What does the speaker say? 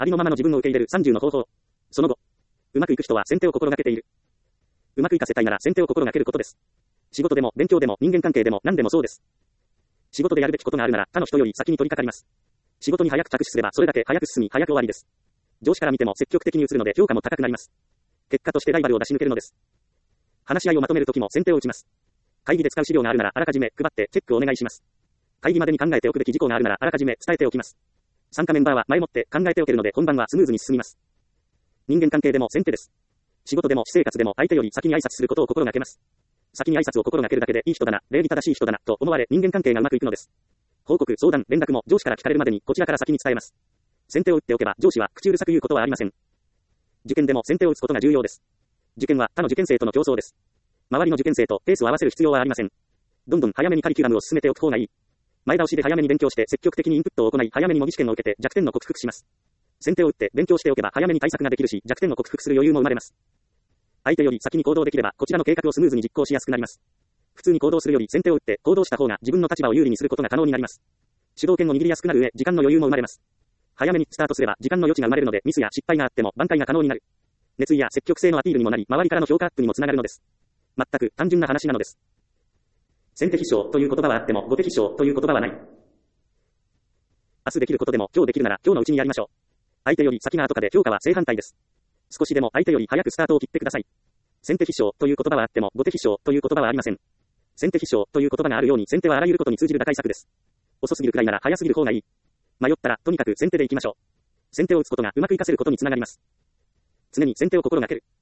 ありのままの自分を受け入れる30の方法。その後、うまくいく人は先手を心がけている。うまくいかせたいなら先手を心がけることです。仕事でも勉強でも人間関係でも何でもそうです。仕事でやるべきことがあるなら他の人より先に取り掛かります。仕事に早く着手すればそれだけ早く進み早く終わりです。上司から見ても積極的に移るので評価も高くなります。結果としてライバルを出し抜けるのです。話し合いをまとめるときも先手を打ちます。会議で使う資料があるならあらかじめ配ってチェックをお願いします。会議までに考えておくべき事項があるならあらかじめ伝えておきます。参加メンバーは前もって考えておけるので本番はスムーズに進みます。人間関係でも先手です。仕事でも私生活でも相手より先に挨拶することを心がけます。先に挨拶を心がけるだけでいい人だな、礼儀正しい人だなと思われ人間関係がうまくいくのです。報告、相談、連絡も上司から聞かれるまでにこちらから先に伝えます。先手を打っておけば上司は口うるさく言うことはありません。受験でも先手を打つことが重要です。受験は他の受験生との競争です。周りの受験生とペースを合わせる必要はありません。どんどん早めにカリキュラムを進めておく方がいい。前倒しで早めに勉強して積極的にインプットを行い早めに模擬試験を受けて弱点の克服します。先手を打って勉強しておけば早めに対策ができるし弱点を克服する余裕も生まれます。相手より先に行動できればこちらの計画をスムーズに実行しやすくなります。普通に行動するより先手を打って行動した方が自分の立場を有利にすることが可能になります。主導権を握りやすくなる上時間の余裕も生まれます。早めにスタートすれば時間の余地が生まれるのでミスや失敗があっても挽回が可能になる。熱意や積極性のアピールにもなり周りからの評価アップにもつながるのです。全く単純な話なのです。先手必勝という言葉はあっても後手必勝という言葉はない。明日できることでも今日できるなら今日のうちにやりましょう。相手より先が後かで評価は正反対です。少しでも相手より早くスタートを切ってください。先手必勝という言葉はあっても後手必勝という言葉はありません。先手必勝という言葉があるように先手はあらゆることに通じる打開策です。遅すぎるくらいなら早すぎる方がいい。迷ったらとにかく先手で行きましょう。先手を打つことがうまくいかせることにつながります。常に先手を心がける。